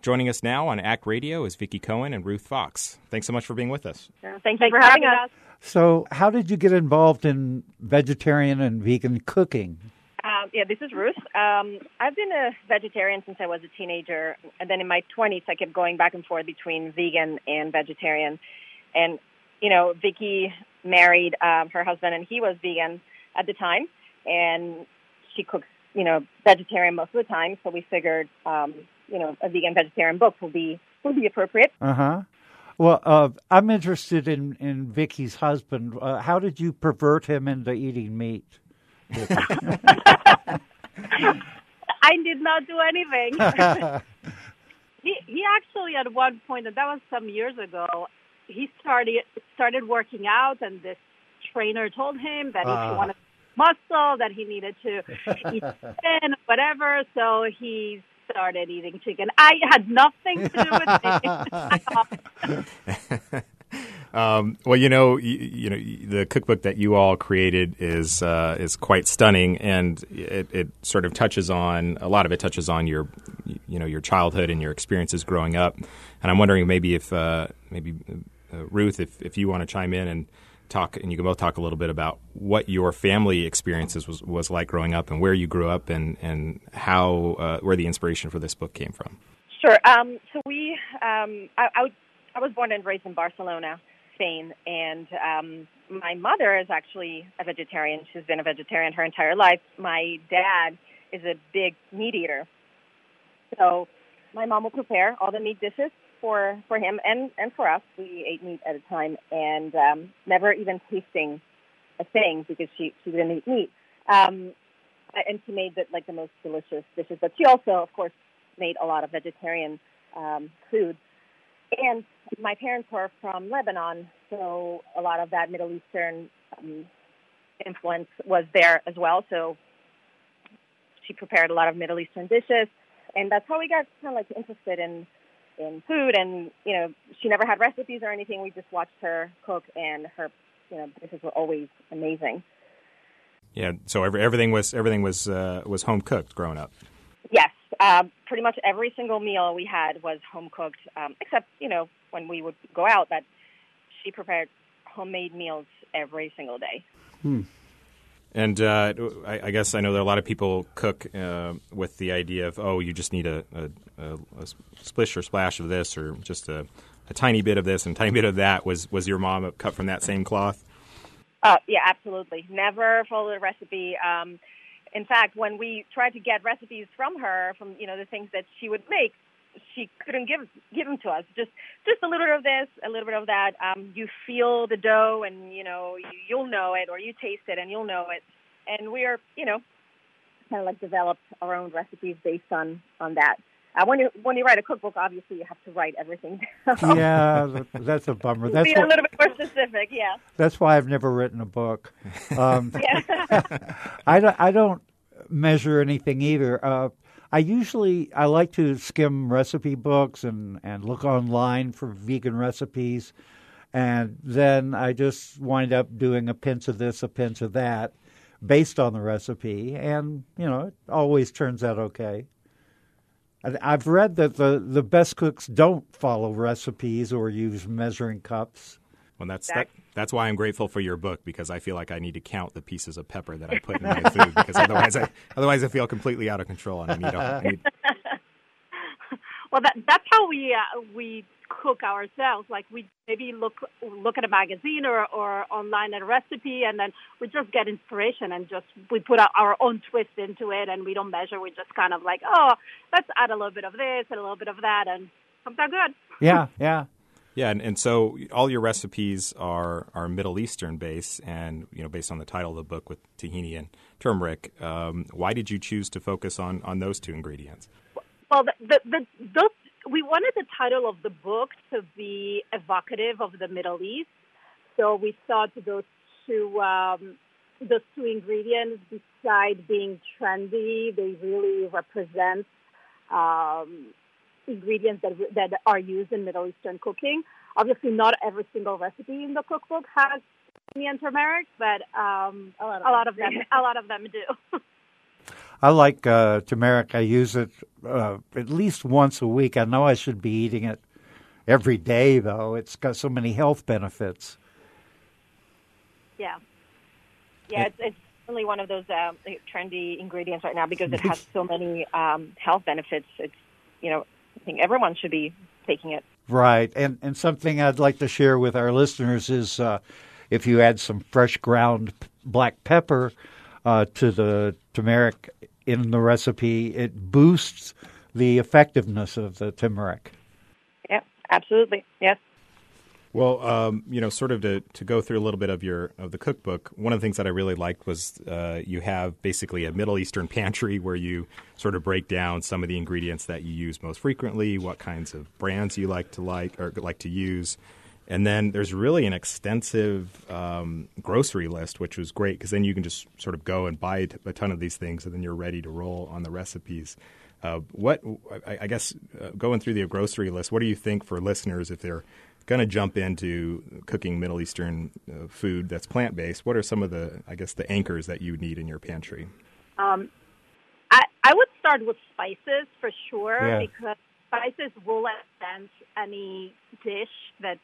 Joining us now on ACT Radio is Vicki Cohen and Ruth Fox. Thanks so much for being with us. Thank you for having us. So how did you get involved in vegetarian and vegan cooking? This is Ruth. I've been a vegetarian since I was a teenager, and then in my 20s, I kept going back and forth between vegan and vegetarian. And, Vicki married her husband, and he was vegan at the time, and she cooks, vegetarian most of the time, so we figured, a vegan-vegetarian book would be appropriate. Uh-huh. Well, I'm interested in Vicki's husband. How did you pervert him into eating meat? I did not do anything. He actually, at one point, and that was some years ago, he started working out, and this trainer told him that if he wanted muscle, that he needed to eat chicken, whatever. So he started eating chicken. I had nothing to do with it. The cookbook that you all created is quite stunning, and it sort of touches on a lot of it touches on your childhood and your experiences growing up. And I'm wondering maybe if Ruth, if you want to chime in and talk, and you can both talk a little bit about what your family experiences was like growing up, and where you grew up, and how where the inspiration for this book came from. Sure. So I was born and raised in Barcelona, Spain, and my mother is actually a vegetarian. She's been a vegetarian her entire life. My dad is a big meat eater. So my mom will prepare all the meat dishes for him and for us. We ate meat at a time, and never even tasting a thing because she didn't eat meat. And she made the most delicious dishes. But she also, of course, made a lot of vegetarian food. And my parents were from Lebanon, so a lot of that Middle Eastern influence was there as well. So she prepared a lot of Middle Eastern dishes, and that's how we got kind of interested in food. And she never had recipes or anything. We just watched her cook, and her dishes were always amazing. Yeah. So everything was home cooked growing up. Yes. Pretty much every single meal we had was home cooked, except, when we would go out, that she prepared homemade meals every single day. And I guess I know that a lot of people cook with the idea of, you just need a splish or splash of this, or just a tiny bit of this and a tiny bit of that. Was your mom cut from that same cloth? Yeah, absolutely. Never followed a recipe. In fact, when we tried to get recipes from her, from the things that she would make, she couldn't give them to us. Just a little bit of this, a little bit of that. You feel the dough, and you'll know it, or you taste it and you'll know it. And we're kind of developed our own recipes based on that. When you write a cookbook, obviously you have to write everything down. Yeah, that's a bummer. Be a little bit more specific. Yeah. That's why I've never written a book. Yeah. I don't measure anything either. I like to skim recipe books and look online for vegan recipes, and then I just wind up doing a pinch of this, a pinch of that, based on the recipe, and it always turns out okay. I've read that the best cooks don't follow recipes or use measuring cups. Well, that's why I'm grateful for your book, because I feel like I need to count the pieces of pepper that I put in my food, because otherwise I feel completely out of control, and I need. Well, that's how we cook ourselves. We maybe look at a magazine or online at a recipe, and then we just get inspiration and we put our own twist into it, and we don't measure. We just kind of let's add a little bit of this and a little bit of that, and comes out good. Yeah. Yeah, and so all your recipes are Middle Eastern based, and based on the title of the book with tahini and turmeric. Why did you choose to focus on those two ingredients? Well, we wanted the title of the book to be evocative of the Middle East, so we thought those two ingredients, besides being trendy, they really represent ingredients that are used in Middle Eastern cooking. Obviously, not every single recipe in the cookbook has tahini and turmeric, but a lot of them do. I like turmeric. I use it at least once a week. I know I should be eating it every day, though. It's got so many health benefits. Yeah. Yeah, it's really one of those trendy ingredients right now because it has so many health benefits. It's, I think everyone should be taking it. Right. And something I'd like to share with our listeners is if you add some fresh ground black pepper to the turmeric in the recipe, it boosts the effectiveness of the turmeric. Yeah, absolutely. Yes. Well, sort of to go through a little bit of the cookbook, one of the things that I really liked was you have basically a Middle Eastern pantry where you sort of break down some of the ingredients that you use most frequently, what kinds of brands you like to use. And then there's really an extensive grocery list, which was great because then you can just sort of go and buy a ton of these things, and then you're ready to roll on the recipes. Going through the grocery list, what do you think for listeners if they're going to jump into cooking Middle Eastern food that's plant-based? What are some of the anchors that you need in your pantry? I would start with spices for sure, because spices will enhance any dish that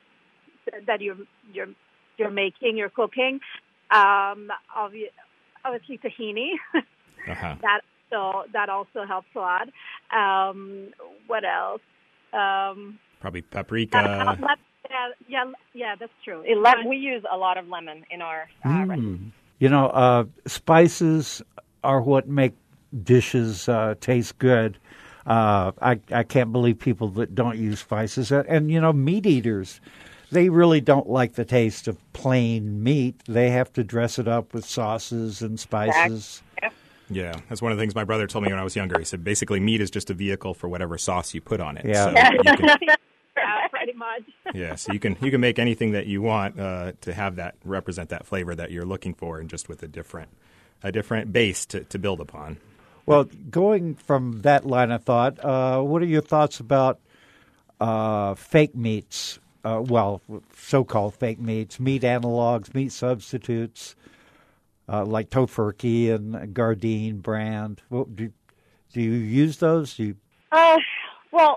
you're making, you're cooking. Obviously tahini. Uh-huh. That also helps a lot. What else? Probably paprika. Yeah, that's true. We use a lot of lemon in our recipe. Spices are what make dishes taste good. I can't believe people that don't use spices. And meat eaters, they really don't like the taste of plain meat. They have to dress it up with sauces and spices. Yeah, that's one of the things my brother told me when I was younger. He said basically meat is just a vehicle for whatever sauce you put on it. Yeah. So you can, pretty much. Yeah, so you can make anything that you want to have that represent that flavor that you're looking for, and just with a different base to build upon. Well, going from that line of thought, what are your thoughts about fake meats? So-called fake meats, meat analogs, meat substitutes, like Tofurky and Gardein brand. Do you use those? Well,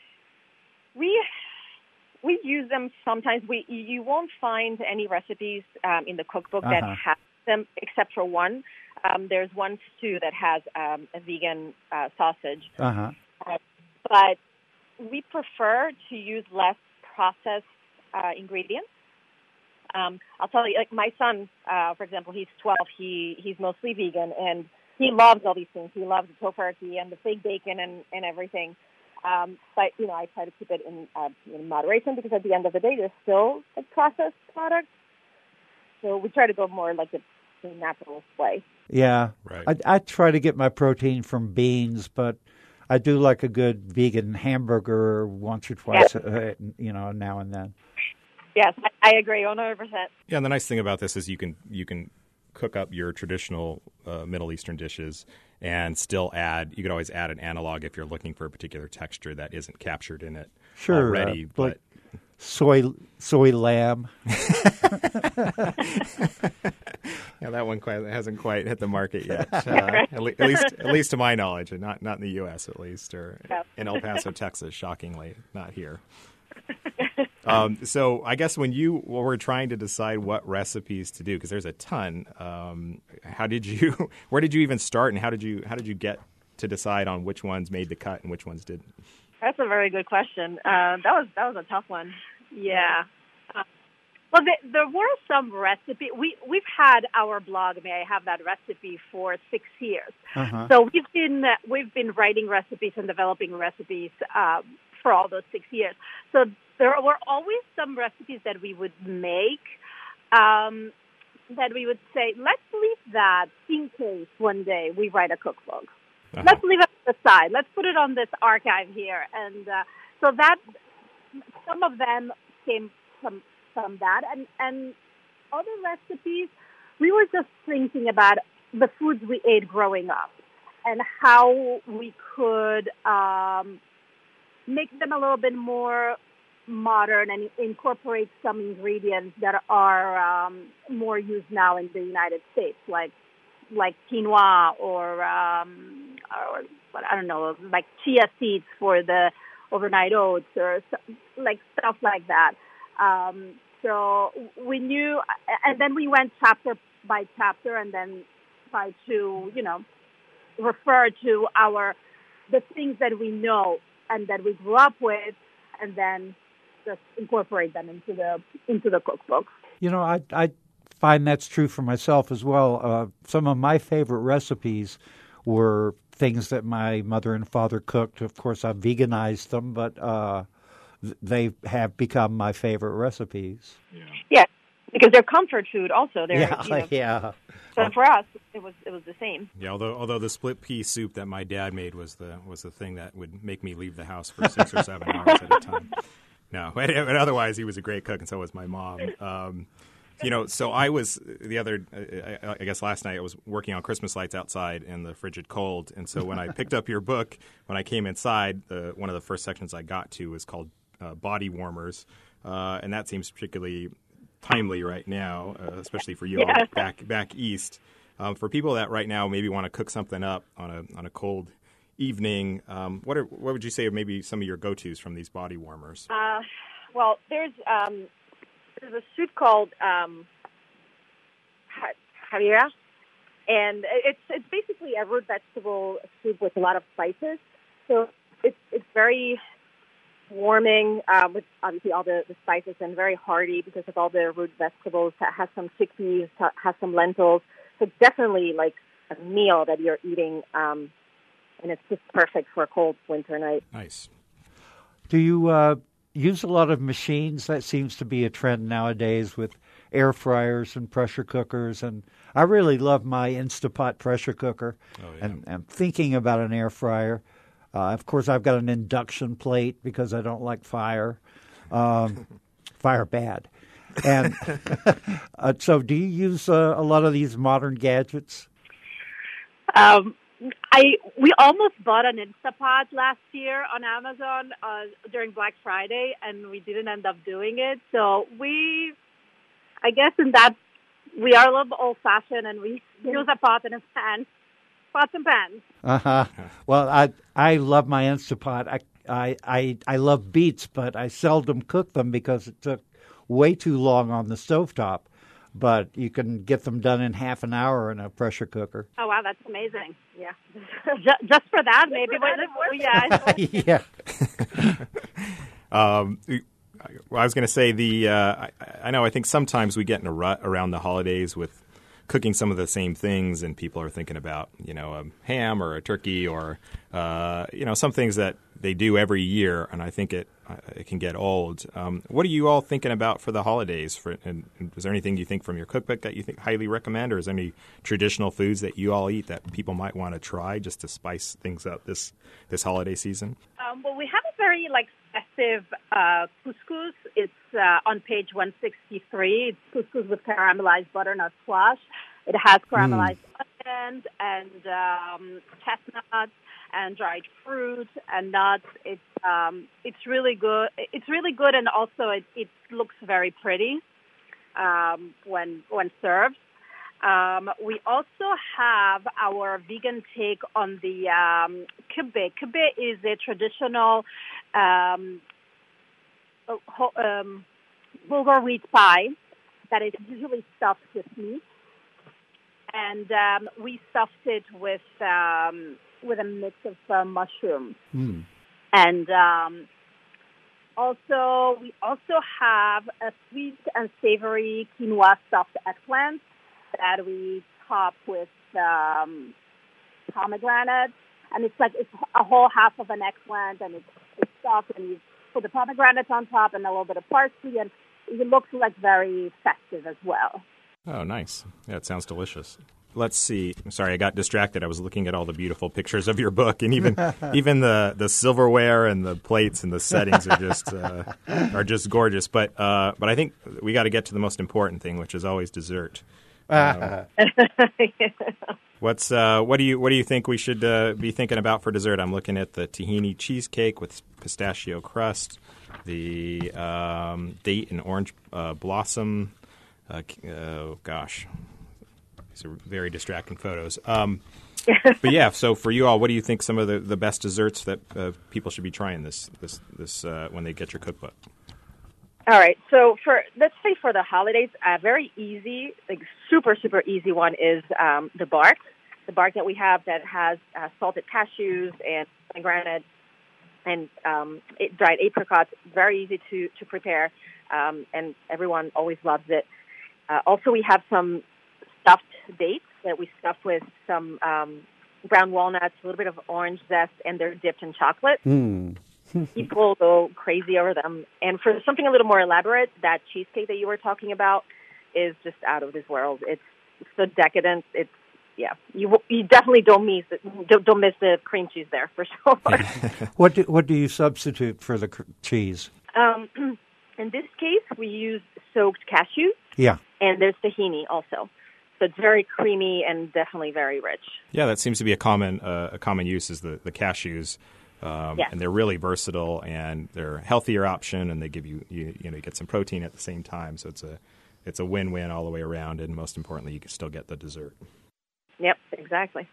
we use them sometimes. You won't find any recipes in the cookbook that have them, except for one. There's one stew that has a vegan sausage. But we prefer to use less processed ingredients. I'll tell you, like my son, for example, he's 12. He's mostly vegan, and he loves all these things. He loves the tofurky and the fake bacon and everything. But I try to keep it in moderation, because at the end of the day, there's still a processed product. So we try to go more like the natural way. Yeah, right. I try to get my protein from beans, but I do like a good vegan hamburger once or twice, now and then. Yes, I agree 100%. Yeah, and the nice thing about this is you can cook up your traditional Middle Eastern dishes and still you could always add an analog if you're looking for a particular texture that isn't captured in it already. But soy lamb. Yeah, that one hasn't quite hit the market yet. At least to my knowledge, and not in the U.S. at least, or in El Paso, Texas. Shockingly, not here. So I guess when you were trying to decide what recipes to do, because there's a ton, where did you even start, and how did you get to decide on which ones made the cut and which ones didn't? That's a very good question. That was a tough one. Yeah. Well, there were some recipes. We've had our blog, May I Have That Recipe, for 6 years. So we've been writing recipes and developing recipes for all those 6 years. So there were always some recipes that we would make that we would say, let's leave that in case one day we write a cookbook. Let's leave it on the side. Let's put it on this archive here. And so that some of them came from that. And other recipes, we were just thinking about the foods we ate growing up and how we could make them a little bit more modern and incorporate some ingredients that are more used now in the United States, like like quinoa or I don't know, like chia seeds for the overnight oats or like stuff like that. So we knew, and then we went chapter by chapter, and then tried to, refer to the things that we know and that we grew up with, and then just incorporate them into the cookbook. I find that's true for myself as well. Some of my favorite recipes were things that my mother and father cooked. Of course, I've veganized them, but they have become my favorite recipes. Yeah, because they're comfort food. Also, yeah. So for us, it was the same. Yeah, although the split pea soup that my dad made was the thing that would make me leave the house for 6 or 7 hours at a time. No, but otherwise he was a great cook, and so was my mom. So I was I guess last night I was working on Christmas lights outside in the frigid cold, and so when I picked up your book, when I came inside, one of the first sections I got to was called Body Warmers, and that seems particularly timely right now, especially for you all back east. For people that right now maybe want to cook something up on a cold evening, what would you say are maybe some of your go-tos from these body warmers? Well, there's a soup called harira, and it's basically a root vegetable soup with a lot of spices. So it's very warming with obviously all the spices, and very hearty because of all the root vegetables. That has some chickpeas, has some lentils. So it's definitely like a meal that you're eating, and it's just perfect for a cold winter night. Nice. Do you use a lot of machines? That seems to be a trend nowadays with air fryers and pressure cookers. And I really love my Instapot pressure cooker. Oh, yeah. And I'm thinking about an air fryer. Of course, I've got an induction plate because I don't like fire. Fire bad. And so do you use a lot of these modern gadgets? We almost bought an Instapot last year on Amazon during Black Friday, and we didn't end up doing it. So I guess in that, we are a little bit old-fashioned, and we use a pot and a pan. Pots and pans. Uh-huh. Well, I love my Instapot. I love beets, but I seldom cook them because it took way too long on the stovetop. But you can get them done in half an hour in a pressure cooker. Oh, wow, that's amazing. Yeah. Just for that, maybe. Yeah. Well, I was going to say I think sometimes we get in a rut around the holidays with cooking some of the same things, and people are thinking about, a ham or a turkey or, some things that they do every year, and I think it can get old. What are you all thinking about for the holidays? And is there anything you think from your cookbook that you think highly recommend, or is there any traditional foods that you all eat that people might want to try just to spice things up this holiday season? Well, we have a very festive couscous. It's on page 163. It's couscous with caramelized butternut squash. It has caramelized onions and chestnuts and dried fruit and nuts. It's really good. It's really good, and also it looks very pretty when served. We also have our vegan take on the kibbeh. Kibbeh is a traditional bulgur wheat pie that is usually stuffed with meat, and we stuffed it with a mix of mushrooms. And we also have a sweet and savory quinoa stuffed eggplant that we top with pomegranate, and it's a whole half of an eggplant, and it's stuffed, and you put the pomegranate on top and a little bit of parsley, and it looks very festive as well. Oh, nice. Yeah, it sounds delicious. Let's see. I'm sorry, I got distracted. I was looking at all the beautiful pictures of your book, and even the silverware and the plates and the settings are just gorgeous. But I think we got to get to the most important thing, which is always dessert. What do you think we should be thinking about for dessert? I'm looking at the tahini cheesecake with pistachio crust, the date and orange blossom. These are very distracting photos. But yeah, so for you all, what do you think some of the best desserts that people should be trying this when they get your cookbook? All right. So let's say for the holidays, a very easy, like super, super easy one is the bark. The bark that we have that has salted cashews and pomegranate and dried apricots. Very easy to prepare, and everyone always loves it. Also, we have some stuffed dates that we stuff with some brown walnuts, a little bit of orange zest, and they're dipped in chocolate. People go crazy over them. And for something a little more elaborate, that cheesecake that you were talking about is just out of this world. It's so decadent. It's you definitely don't miss the cream cheese there for sure. What do you substitute for the cheese? In this case, we use soaked cashews. Yeah, and there's tahini also. So it's very creamy and definitely very rich. Yeah, that seems to be a common use is the cashews. And they're really versatile, and they're a healthier option, and they give you get some protein at the same time. So it's a win-win all the way around, and most importantly, you can still get the dessert. Yep, exactly.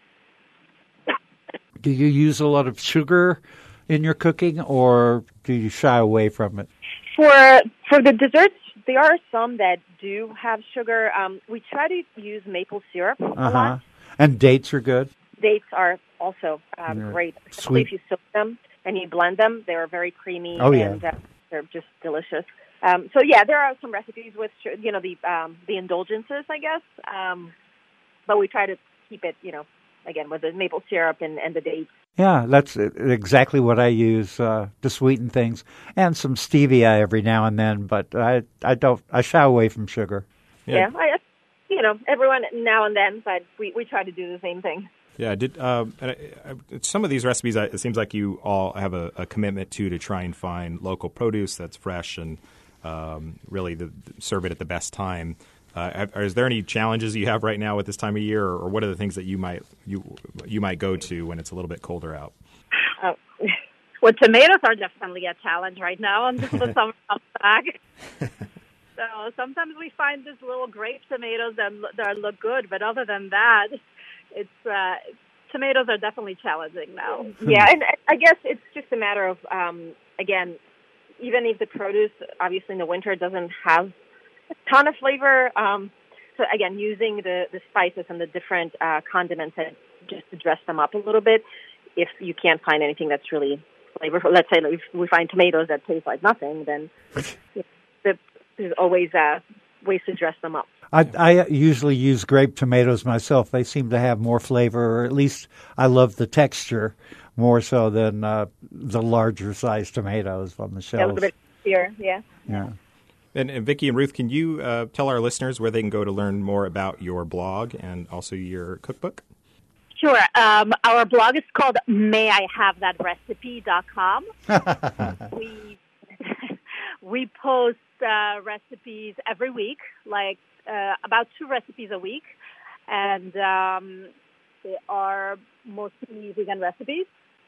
Do you use a lot of sugar in your cooking, or do you shy away from it? For the desserts, there are some that do have sugar. We try to use maple syrup a lot. And dates are good? Dates are also great. Especially Sweet. if you soak them and you blend them. They're very creamy and they're just delicious. So there are some recipes with the indulgences, I guess. But we try to keep it, again, with the maple syrup and the dates. Yeah, that's exactly what I use to sweeten things, and some stevia every now and then. But I shy away from sugar. Yeah, everyone now and then, but we try to do the same thing. Yeah, some of these recipes, it seems like you all have a commitment to try and find local produce that's fresh and really serve it at the best time. Is there any challenges you have right now at this time of year, or what are the things that you might go to when it's a little bit colder out? Well, tomatoes are definitely a challenge right now until the summer comes back. So sometimes we find these little grape tomatoes that look good, but other than that, tomatoes are definitely challenging now. Yeah, and I guess it's just a matter of, again, even if the produce, obviously in the winter, doesn't have a ton of flavor, so again, using the spices and the different condiments and just to dress them up a little bit, if you can't find anything that's really flavorful. Let's say if we find tomatoes that taste like nothing, then there's always ways to dress them up. I usually use grape tomatoes myself. They seem to have more flavor, or at least I love the texture more so than the larger size tomatoes on the shelves. A little bit heavier, yeah. Yeah. And Vicki and Ruth, can you tell our listeners where they can go to learn more about your blog and also your cookbook? Sure. Our blog is called mayihavethatrecipe.com. We post recipes every week, like about 2 recipes a week, and they are mostly vegan recipes.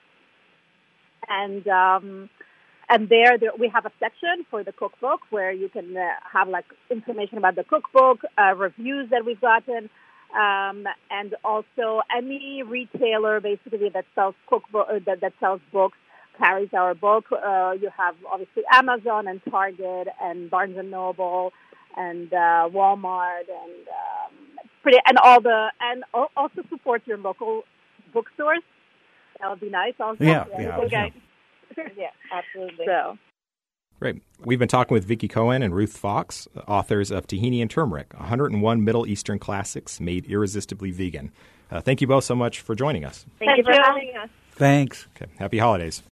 And there we have a section for the cookbook where you can have information about the cookbook, reviews that we've gotten, and also any retailer basically that sells that sells books carries our book. You have obviously Amazon and Target and Barnes and Noble and Walmart and also support your local bookstores. That would be nice. Also, yeah. Yeah, absolutely. So. Great. We've been talking with Vicki Cohen and Ruth Fox, authors of Tahini and Turmeric, 101 Middle Eastern classics made irresistibly vegan. Thank you both so much for joining us. Thank you for having us. Thanks. Okay. Happy holidays.